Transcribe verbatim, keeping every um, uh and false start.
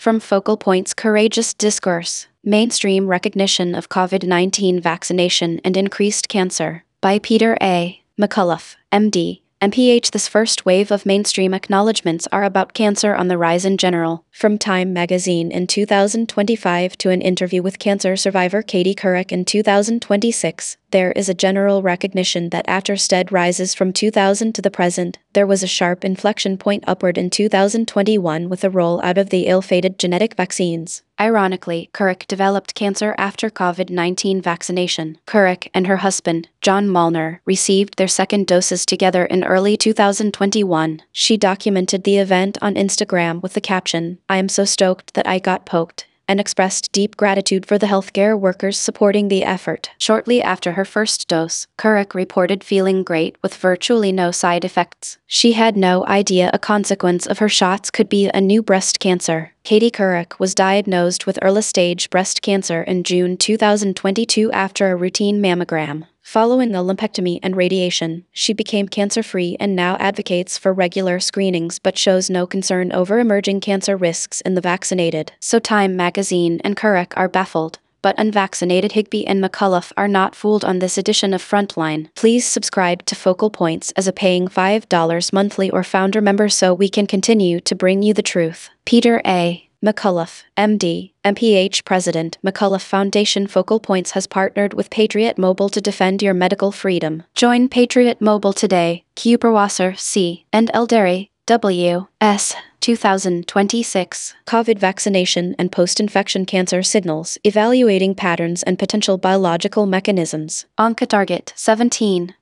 From Focal Point's Courageous Discourse, Mainstream Recognition of COVID nineteen Vaccination and Increased Cancer, by Peter A. McCullough, M D, M P H. This first wave of mainstream acknowledgements are about cancer on the rise in general. From Time magazine in two thousand twenty-five to an interview with cancer survivor Katie Couric in two thousand twenty-six, there is a general recognition that after steady rises from two thousand to the present, there was a sharp inflection point upward in two thousand twenty-one with the rollout of the ill-fated genetic vaccines. Ironically, Couric developed cancer after COVID nineteen vaccination. Couric and her husband, John Molnar, received their second doses together in early two thousand twenty-one. She documented the event on Instagram with the caption, "I am so stoked that I got poked," and expressed deep gratitude for the healthcare workers supporting the effort. Shortly after her first dose, Couric reported feeling great with virtually no side effects. She had no idea a consequence of her shots could be a new breast cancer. Katie Couric was diagnosed with early-stage breast cancer in June two thousand twenty-two after a routine mammogram. Following a lumpectomy and radiation, she became cancer-free and now advocates for regular screenings but shows no concern over emerging cancer risks in the vaccinated. So Time magazine and Couric are baffled, but unvaccinated Higby and McCullough are not fooled on this edition of Frontline. Please subscribe to Focal Points as a paying five dollars monthly or founder member so we can continue to bring you the truth. Peter A. McCullough, M D, M P H President, McCullough Foundation. Focal Points has partnered with Patriot Mobile to defend your medical freedom. Join Patriot Mobile today. Kuperwasser, C. and Elderi, W. S. two thousand twenty-six. COVID vaccination and post-infection cancer signals, evaluating patterns and potential biological mechanisms. OncoTarget seventeen.